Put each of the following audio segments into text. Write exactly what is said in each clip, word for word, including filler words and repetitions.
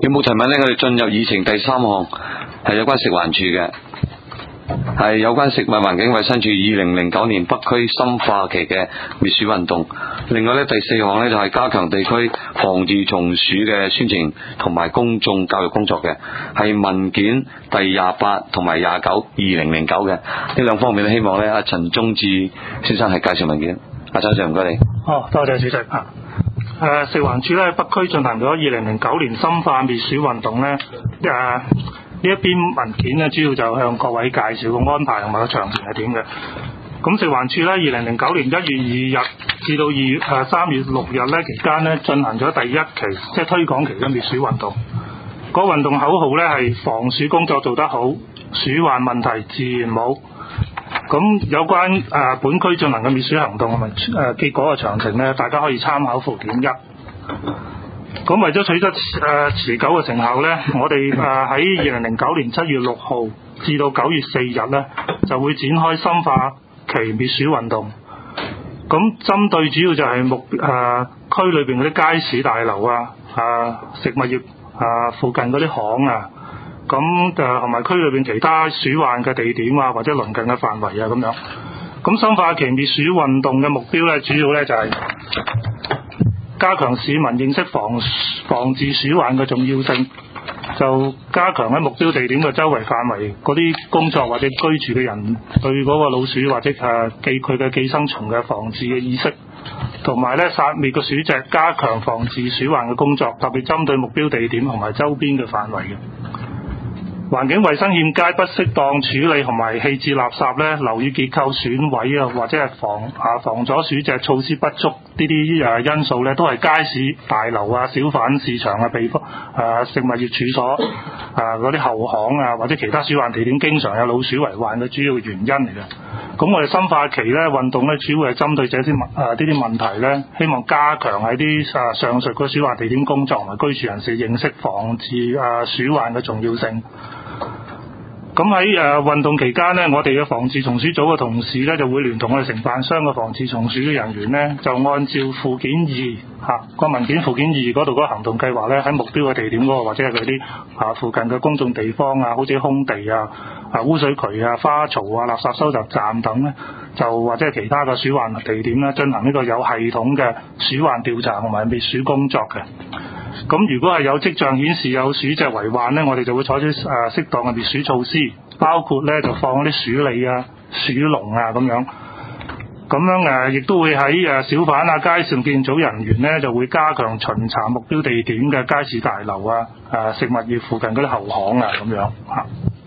有冇提問呢？我哋進入議程第三項係有關食環署嘅，係有關食物環境衛生署二零零九年北區深化期嘅滅鼠運動。另外呢，第四項呢就係加強地區防治蟲鼠嘅宣傳同埋公眾教育工作嘅，係文件第廿八同埋廿九二零零九嘅呢兩方面呢，希望呢阿陳宗志先生係介紹文件。阿陳生唔該你。 哦，多謝主席啊。誒，食環署咧喺北區進行咗二零零九年深化滅鼠運動咧，誒呢一篇文件咧主要就向各位介紹個安排同埋個詳情係點嘅。咁食環署咧二零零九年一月二日至到二月誒三月六日咧期間咧進行咗第一期即係推廣期嘅滅鼠運動。個運動口號咧係防鼠工作做得好，鼠患問題自然冇。咁有關誒、呃、本區進行嘅滅鼠行動同埋誒結果嘅詳情咧，大家可以參考附件一。咁為咗取得誒、呃、持久嘅成效咧，我哋誒喺二零零九年七月六號至到九月四日咧，就會展開深化期滅鼠運動。咁針對主要就係目誒、呃、區裏邊嗰啲街市大樓啊、誒、呃、食物業啊、呃、附近嗰啲巷啊。咁誒同埋區裏邊其他鼠患嘅地點啊，或者鄰近嘅範圍啊咁樣。咁深化期滅鼠運動嘅目標咧，主要咧就係加強市民認識防防治鼠患嘅重要性，就加強喺目標地點嘅周圍範圍嗰啲工作或者居住嘅人對嗰個老鼠或者誒寄佢嘅寄生蟲嘅防治嘅意識，同埋咧殺滅個鼠隻，加強防治鼠患嘅工作，特別針對目標地點同埋周邊嘅範圍嘅。環境衛生欠佳、不適當處理同埋棄置垃圾咧，樓宇結構損毀啊，或者係防啊防阻鼠隻措施不足呢啲誒因素咧，都係街市大樓啊、小販市場啊、地方誒食物業處所啊嗰啲後巷啊，或者其他鼠患地點經常有老鼠為患嘅主要原因嚟嘅。咁我哋深化期咧運動咧，主要係針對這啲問誒呢啲問題咧，希望加強喺啲誒上述嘅鼠患地點工作同埋居住人士認識防治誒鼠患嘅重要性。咁喺誒運動期間呢，我哋嘅防治蟲鼠組嘅同事呢，就會聯同我哋承辦商嘅防治蟲鼠嘅人員呢，就按照附件二嚇個文件附件二嗰度嗰個行動計劃呢，喺目標嘅地點嗰個或者係嗰啲啊附近嘅公眾地方啊，好似空地啊、啊污水渠啊、花槽啊、垃圾收集站等呢，就或者係其他嘅鼠患地點呢，進行呢個有系統嘅鼠患調查同埋滅鼠工作嘅。咁如果係有跡象顯示有鼠隻為患呢，我哋就會採取誒適當嘅滅鼠措施，包括咧就放嗰啲鼠餌啊、鼠籠啊咁樣。咁樣誒，亦都會喺誒小販啊、街上建組人員呢，就會加強巡查目標地點嘅街市大樓啊、誒食物業附近嗰啲後巷啊咁樣嚇。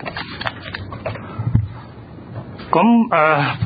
咁誒。呃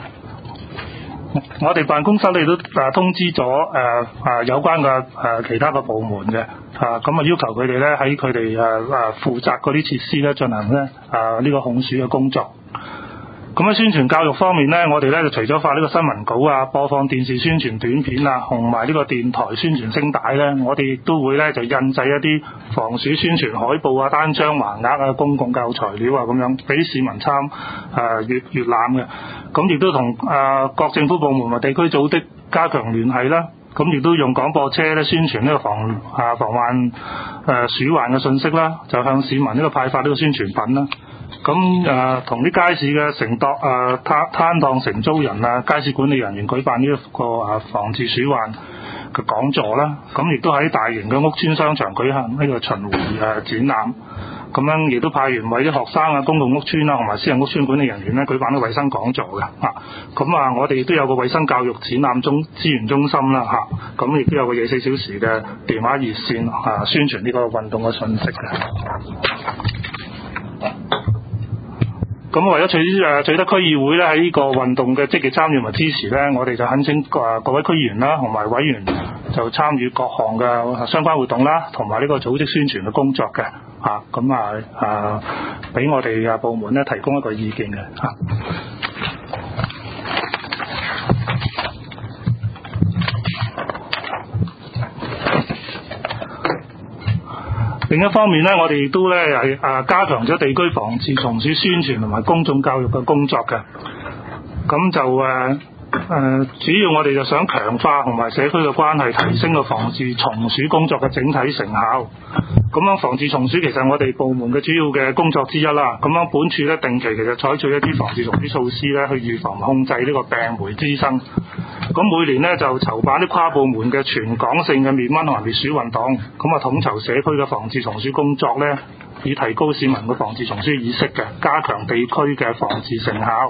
我哋辦公室咧都誒通知咗誒誒有關嘅誒、呃、其他嘅部門嘅啊，咁啊要求佢哋咧喺佢哋誒誒負責嗰啲設施咧進行咧啊呢、這個控鼠嘅工作。咁喺宣傳教育方面咧，我哋咧就除咗發呢個新聞稿啊、播放電視宣傳短片啊，同埋呢個電台宣傳聲帶咧，我哋亦都會咧就印製一啲防鼠宣傳海報啊、單張橫額啊、公共教育材料啊咁樣，俾市民參誒閲閲覽嘅。咁亦都同誒各政府部門和地區組織加強聯繫啦。咁亦都用廣播車咧宣傳呢個防啊防患誒、呃、鼠患嘅信息啦，就向市民呢個派發呢個宣傳品啦。咁誒同啲街市嘅承諾誒攤攤檔承租人啊、街市管理人員舉辦呢一個誒防治鼠患嘅講座啦。咁亦都喺大型嘅屋邨商場舉行呢個巡迴誒展覽。咁樣亦都派員為啲學生啊、公共屋邨啊同埋私人屋邨管理人員咧舉辦啲衞生講座嘅嚇。咁啊，我哋亦都有個衞生教育展覽中資源中心啦嚇。咁亦都有個廿四小時嘅電話熱線啊，宣傳呢個運動嘅信息嘅。咁為咗取誒取得區議會咧喺呢個運動嘅積極參與同埋支持咧，我哋就懇請誒各位區議員啦同埋委員就參與各項嘅相關活動啦，同埋呢個組織宣傳嘅工作嘅嚇。咁啊誒俾我哋嘅部門咧提供一個意見嘅嚇。另一方面咧，我哋亦都咧係誒加強咗地區防治蟲鼠宣傳同埋公眾教育嘅工作嘅。咁就誒呃、主要我哋就想強化同埋社區嘅關係，提升個防治蟲鼠工作嘅整體成效。咁樣防治蟲鼠其實我哋部門嘅主要嘅工作之一啦。咁樣本處咧定期其實採取一啲防治蟲鼠措施咧，去預防控制呢個病媒滋生。咁每年咧就籌辦啲跨部門嘅全港性嘅滅蚊同埋滅鼠運動，咁啊統籌社區嘅防治蟲鼠工作咧，以提高市民嘅防治蟲鼠意識嘅，加強地區嘅防治成效。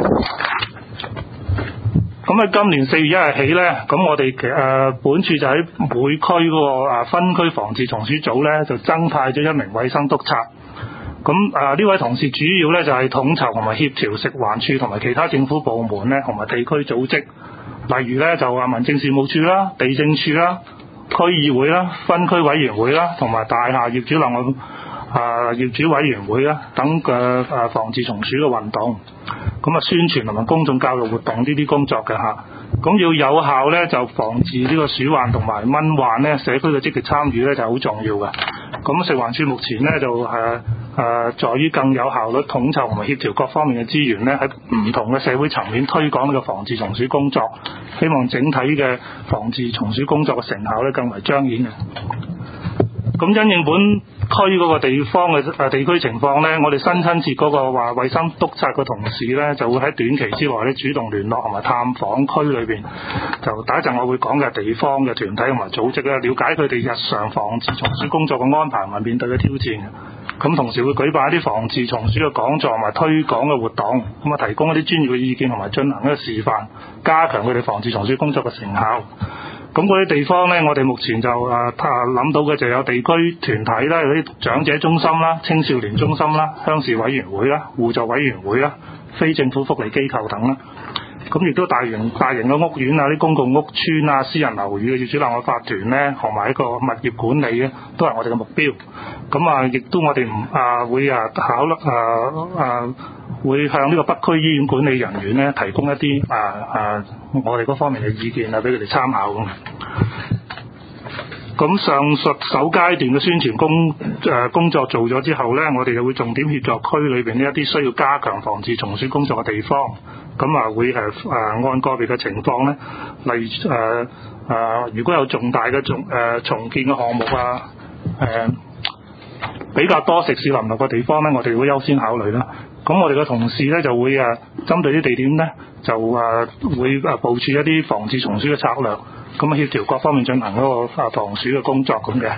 咁喺今年四月一日起咧，咁我哋誒、呃、本處就喺每區嗰個啊分區防治蟲鼠組咧，就增派咗一名衛生督察。咁啊呢位同事主要咧就係、是、統籌同埋協調食環署同埋其他政府部門咧，同埋地區組織，例如咧就話民政事務處啦、地政處啦、區議會啦、分區委員會啦，同埋大廈業主立案啊業主委員會啦等嘅誒防治蟲鼠嘅運動。咁啊宣傳同埋公眾教育活動呢啲工作嘅嚇，咁要有效咧就防治呢個鼠患同埋蚊患咧，社區嘅積極參與咧就好重要嘅。咁食環署目前咧就誒誒、呃呃、在於更有效率統籌同埋協調各方面嘅資源咧，喺唔同嘅社會層面推廣呢個防治蟲鼠工作，希望整體嘅防治蟲鼠工作嘅成效咧更為彰顯嘅。咁因應本區嗰個地方嘅誒地區情況咧，我哋新親設嗰個話衛生督察嘅同事咧，就會喺短期之內咧主動聯絡同埋探訪區裏邊，就第一陣我會講嘅地方嘅團體同埋組織咧，了解佢哋日常防治蟲鼠工作嘅安排同埋面對嘅挑戰。咁同時會舉辦一啲防治蟲鼠嘅講座同埋推廣嘅活動，咁啊提供一啲專業嘅意見同埋進行一個示範，加強佢哋防治蟲鼠工作嘅成效。咁嗰啲地方咧，我哋目前就誒啊諗到嘅就有地區團體啦，有啲長者中心啦、青少年中心啦、鄉事委員會啦、互助委員會啦、非政府福利機構等啦。咁亦都大型大型嘅屋苑啊、啲公共屋邨啊、私人樓宇嘅業主立案法團咧，同埋一個物業管理咧，都係我哋嘅目標。咁啊，亦都我哋唔啊會啊考慮啊啊會向呢個北區醫院管理人員咧提供一啲啊啊我哋嗰方面嘅意見啊，俾佢哋參考咁。咁上述首階段嘅宣傳工誒、呃、工作做咗之後咧，我哋就會重點協助區裏邊呢一啲需要加強防治蟲鼠工作嘅地方。咁啊會誒誒、呃、按個別嘅情況咧，例如誒誒、呃呃、如果有重大嘅重誒重建嘅項目啊，誒、呃、比較多食肆林立嘅地方咧，我哋會優先考慮啦。咁我哋嘅同事咧就會誒針對啲地點咧，就誒、呃、會誒部署一啲防治蟲鼠嘅策略，咁啊協調各方面進行嗰個防鼠嘅工作咁嘅。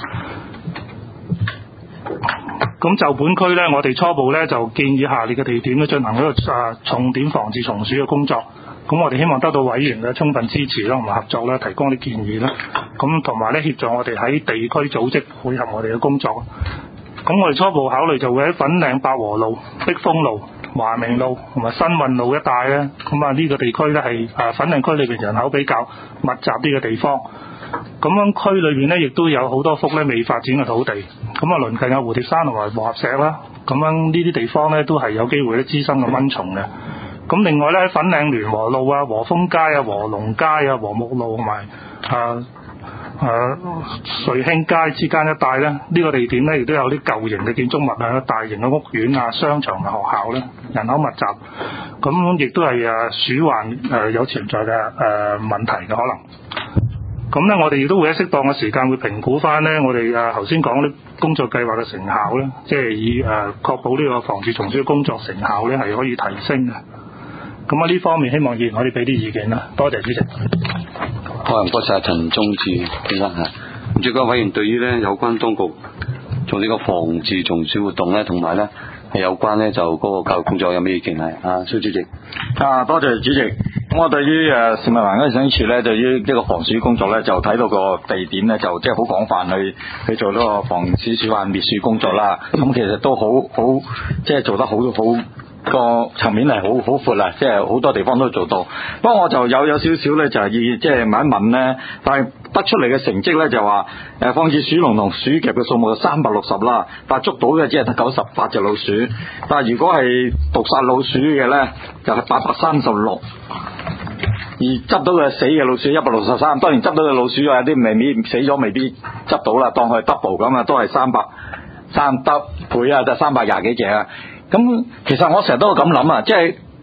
咁就本區咧，我哋初步咧就建議下列嘅地點咧進行嗰個誒重點防治蟲鼠嘅工作。咁我哋希望得到委員嘅充分支持啦，同埋合作啦，提供啲建議啦。咁同埋咧協助我哋喺地區組織配合我哋嘅工作。咁我哋初步考慮就會喺粉嶺百和路、碧峰路、華明路同埋新運路一帶咧。咁啊呢個地區咧係誒粉嶺區裏邊人口比較密集啲嘅地方。咁樣區裏邊咧亦都有好多幅咧未發展嘅土地。咁啊鄰近有蝴蝶山同埋和合石啦。咁樣呢啲地方咧都係有機會咧滋生嘅蚊蟲嘅。咁另外咧喺粉嶺聯和路啊、和風街啊、和龍街啊、和睦路同埋誒誒瑞興街之間一帶咧，呢、這個地點咧亦都有啲舊型嘅建築物啊、大型嘅屋苑啊、商場嘅學校咧，人口密集，咁亦都係誒鼠患誒有潛在嘅誒、呃、問題嘅可能。咁咧，我哋亦都會喺適當嘅時間會評估翻咧，我哋誒頭先講啲工作計劃嘅成效咧，即係以誒確保呢個防治蟲鼠嘅工作成效咧係可以提升嘅。咁啊呢方面希望議員可以俾啲意見啦。多謝主席。 好，唔該曬陳宗志先生嚇。唔知各位委員對於咧有關當局做呢個防治蟲鼠活動咧，同埋咧係有關咧就嗰個教育工作有咩意見係？啊，蘇主席。 啊，多謝主席。咁我對於誒食物環境衞生署咧，對於呢個防鼠工作咧，就睇到個地點咧，就即係好廣泛去去做呢個防止鼠患滅鼠工作啦。咁其實都好好，即係做得好好。個層面係好好闊啦，即係好多地方都做到。不過我就有有少少咧，就係要即係問一問咧，但係得出嚟嘅成績咧就話誒放置鼠籠同鼠夾嘅數目有三百六十啦，但係捉到嘅只係得九十八隻老鼠。但係如果係毒殺老鼠嘅咧，就係八百三十六。而執到嘅死嘅老鼠一百六十三。當然執到嘅老鼠有啲未必死咗，未必執到啦，當佢 double 咁啊，都係三百三得倍啊，就三百廿幾隻啊。咁其實我成日都咁諗啊，即係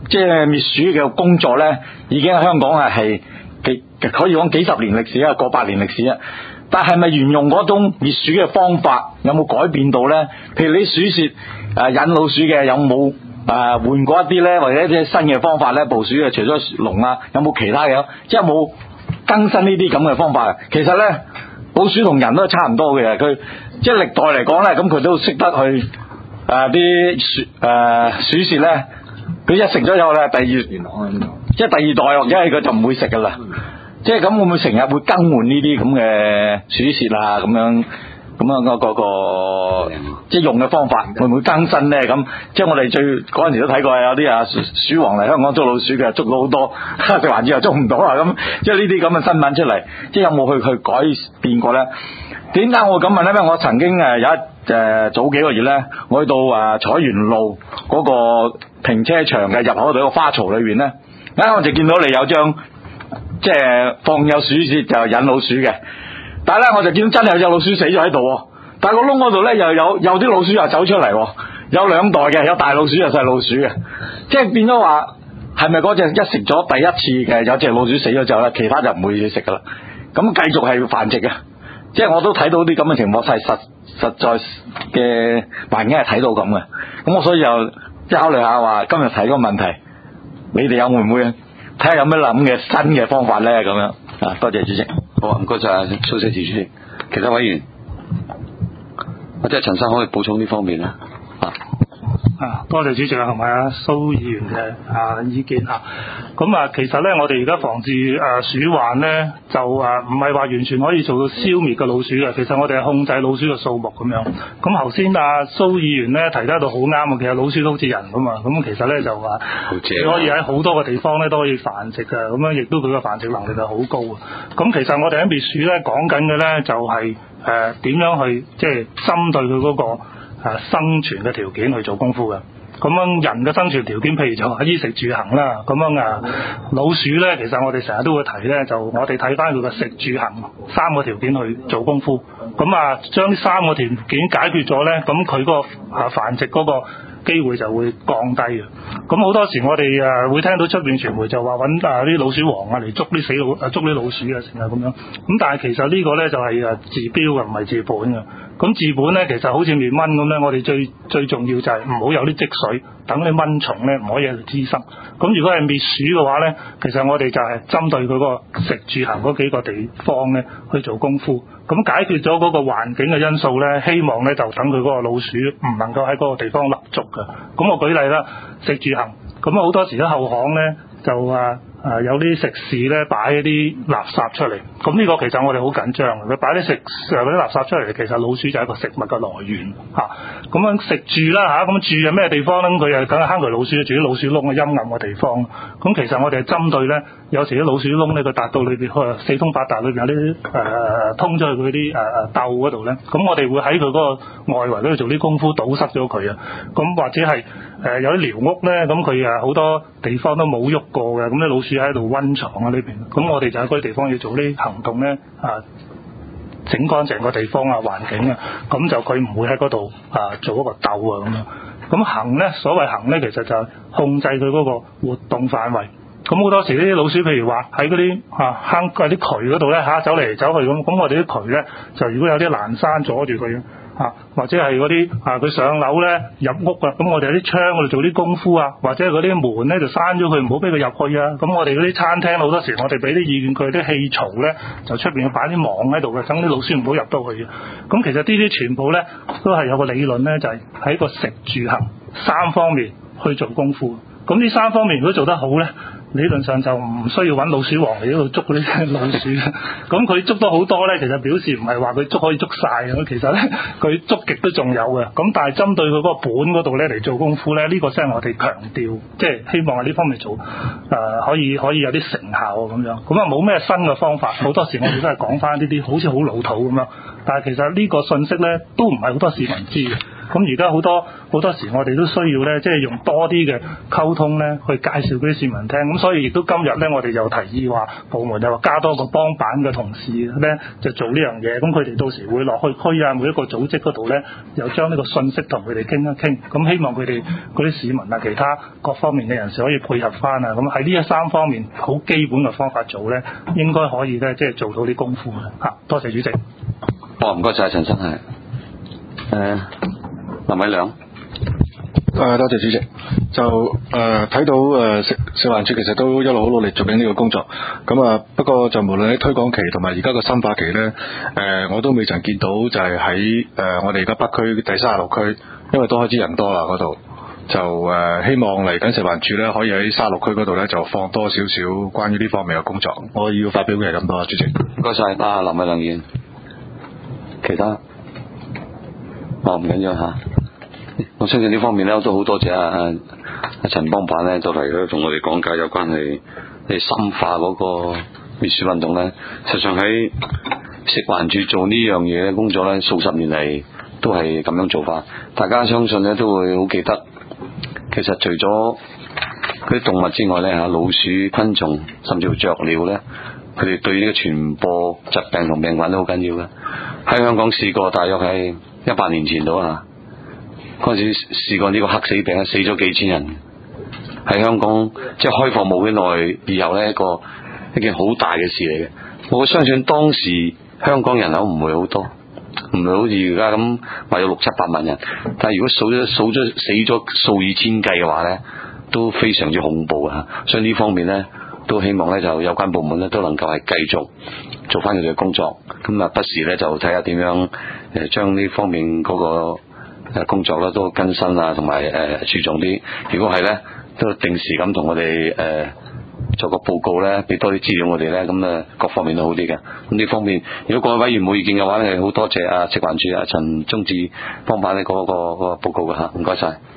即係滅鼠嘅工作咧，已經喺香港係係幾可以講幾十年歷史啊，過百年歷史啊。但係咪沿用嗰種滅鼠嘅方法有冇改變到咧？譬如你鼠竊誒引老鼠嘅有冇誒換過一啲咧，或者一啲新嘅方法咧？捕鼠嘅除咗籠啊，有冇其他嘅？即係冇更新呢啲咁嘅方法。其實咧，捕鼠同人都係差唔多嘅，佢即係歷代嚟講咧，咁佢都識得去誒啲鼠誒鼠竊咧，佢一食咗之後咧，第二即係第二代或者係佢就唔會食噶啦。即係咁會唔會成日會更換呢啲咁嘅鼠竊啊？咁樣咁樣嗰、嗰個即係用嘅方法會唔會更新咧？咁即係我哋最嗰陣時都睇過有啲啊鼠鼠王嚟香港捉老鼠嘅，捉到好多，食環署又捉唔到啊！咁即係呢啲咁嘅新聞出嚟，即係有冇去去改變過咧？點解我會咁問咧？因為我曾經誒有一誒、呃、早幾個月咧，我去到誒彩園路嗰個停車場嘅入口度個花槽裏邊咧，啱我就見到你有張。即係放有鼠竊就引老鼠嘅，但係咧我就見到真係有隻老鼠死咗喺度，但係個窿嗰度咧又有有啲老鼠又走出嚟，有兩代嘅，有大老鼠有細老鼠嘅，即係變咗話係咪嗰隻一食咗第一次嘅有隻老鼠死咗之後咧，其他就唔會食噶啦，咁繼續係繁殖嘅，即係我都睇到啲咁嘅情況，係實實在嘅環境係睇到咁嘅，咁我所以又即係考慮下話今日睇個問題，你哋有會唔會？睇下有咩諗嘅新嘅方法咧，咁樣啊，多謝主席。 好啊，唔該晒蘇世志主席。其他委員，或者陳生可以補充呢方面啦。啊， 啊，多謝主席同埋阿蘇議員嘅啊意見啊。咁啊，其實咧，我哋而家防治誒、啊、鼠患咧，就誒唔係話完全可以做到消滅嘅老鼠嘅。其實我哋係控制老鼠嘅數目咁樣。咁頭先阿蘇議員咧提得到好啱啊，其實老鼠都好似人咁啊。咁其實咧就話，你可以喺好多個地方咧都可以繁殖嘅。咁樣亦都佢嘅繁殖能力係好高啊。咁其實我哋喺滅鼠咧講緊嘅咧就係誒點樣去即係針對佢嗰、那個、呃、生存嘅條件去做功夫嘅。咁樣人嘅生存條件，譬如就話衣食住行啦，咁樣啊老鼠咧，其實我哋成日都會提咧，就我哋睇翻佢嘅食住行三個條件去做功夫。咁啊，將呢三個條件解決咗咧，咁佢嗰個啊繁殖嗰個機會就會降低嘅。咁好多時我哋啊會聽到出邊傳媒就話揾啊啲老鼠王啊嚟捉啲死老啊捉啲老鼠啊成日咁樣。咁但係其實呢個咧就係啊治標嘅，唔係治本嘅。咁治本咧，其實好似滅蚊咁咧，我哋最最重要就係唔好有啲積水，等啲蚊蟲咧唔可以喺度滋生。咁如果係滅鼠嘅話咧，其實我哋就係針對佢個食住行嗰幾個地方咧去做功夫。咁解決咗嗰個環境嘅因素咧，希望咧就等佢嗰個老鼠唔能夠喺嗰個地方立足嘅。咁我舉例啦，食住行，咁好多時啲後巷咧就啊〜誒、呃、有啲食肆咧擺一啲垃圾出嚟，咁呢個其實我哋好緊張嘅。佢擺啲食誒嗰啲垃圾出嚟，其實老鼠就係一個食物嘅來源嚇。咁、啊、樣食住啦嚇，咁、啊、住喺咩地方咧？佢又梗係坑渠老鼠，住啲老鼠窿嘅陰暗嘅地方。咁其實我哋係針對咧，有時啲老鼠窿咧，佢達到裏邊誒四通八達裏邊有啲誒、呃、通咗去佢啲誒竇嗰度咧。咁我哋會喺佢嗰個外圍嗰度做啲功夫堵塞咗佢啊。咁或者係誒、呃、有啲寮屋咧，咁佢誒好多地方都冇喐過嘅，咁啲老鼠喺度溫床啊呢邊，咁我哋就喺嗰啲地方要做啲行動咧，啊，整乾淨個地方啊環境啊，咁就佢唔會喺嗰度啊做一個竇啊咁樣。咁行咧，所謂行咧，其實就係控制佢嗰個活動範圍。咁好多時呢啲老鼠，譬如話喺嗰啲啊坑嗰啲渠嗰度咧嚇走嚟走去咁，咁我哋啲渠咧就如果有啲欄山阻住佢。啊，或者係嗰啲啊，佢上樓咧入屋啊，咁我哋喺啲窗嗰度做啲功夫啊，或者嗰啲門咧就閂咗佢，唔好俾佢入去啊。咁我哋嗰啲餐廳好多時，我哋俾啲意見佢啲氣槽咧，就出邊要擺啲網喺度嘅，等啲老鼠唔好入到去嘅。咁其實呢啲全部咧都係有個理論咧，就係喺個食住行三方面去做功夫。咁呢三方面如果做得好咧，理論上就唔需要揾老鼠王嚟喺度捉嗰啲老鼠。咁佢捉到好多咧，其實表示唔係話佢捉可以捉晒嘅，其實咧佢捉極都仲有嘅。咁但係針對佢嗰個本嗰度咧嚟做功夫咧，呢、這個先係我哋強調，即係希望喺呢方面做誒、呃、可以可以有啲成效咁樣。咁啊冇咩新嘅方法，好多時我哋都係講翻呢啲好似好老土咁樣。但係其實呢個信息咧都唔係好多市民知嘅。 咁而家好多好多時我哋都需要咧，即係用多啲嘅溝通咧，去介紹俾市民聽。咁所以亦都今日咧，我哋就提議話部門就話加多個幫辦嘅同事咧，就做呢樣嘢。咁佢哋到時會落去區啊，每一個組織嗰度咧，又將呢個信息同佢哋傾一傾。咁希望佢哋嗰啲市民啊，其他各方面嘅人士可以配合翻啊。咁喺呢一三方面好基本嘅方法做咧，應該可以咧，即係做到啲功夫嘅嚇。多謝主席。 哦，唔該晒陳生係。誒，林偉良。 誒、呃，多謝主席。就誒睇、呃、到誒食食環署其實都一路好努力做緊呢個工作。咁啊，不過就無論喺推廣期同埋而家個深化期咧，誒、呃、我都未曾見到就係喺誒我哋而家北區第三十六區，因為都開始人多啦嗰度，就誒、呃、希望嚟緊食環署咧可以喺三十六區嗰度咧就放多少少關於呢方面嘅工作。我要發表嘅係咁多，主席。 唔該晒，啊林偉良議員。其他，哦唔緊要嚇。我相信呢方面咧，我都好多謝阿阿阿陳幫辦咧，就嚟咧同我哋講解有關係你深化嗰個滅鼠運動咧。實際上喺食環署做呢樣嘢嘅工作咧，數十年嚟都係咁樣做法。大家相信咧都會好記得，其實除咗嗰啲動物之外咧嚇，老鼠、昆蟲甚至乎雀鳥咧，佢哋對呢個傳播疾病同病菌都好緊要嘅。喺香港試過，大約係一百年前度啊。嗰陣時試過呢個黑死病，死咗幾千人。喺香港即係開放冇幾耐以後呢，一個一件好大嘅事嚟嘅。我相信當時香港人口唔會好多，唔係好似而家咁話有六七百萬人。但係如果數咗數咗死咗數以千計嘅話呢，都非常之恐怖啊！所以呢方面呢，都希望呢就有關部門呢都能夠係繼續做翻佢哋嘅工作。咁啊，不時呢就睇下點樣誒將呢方面嗰個誒工作咧都更新啊，同埋誒注重啲。如果係咧，都定時咁同我哋誒、呃、做個報告咧，俾多啲資料我哋咧，咁誒各方面都好啲嘅。咁呢方面，如果各位委員冇意見嘅話咧，好多謝啊食環署啊陳忠志幫辦呢嗰個、嗰個報告嘅嚇，唔該晒。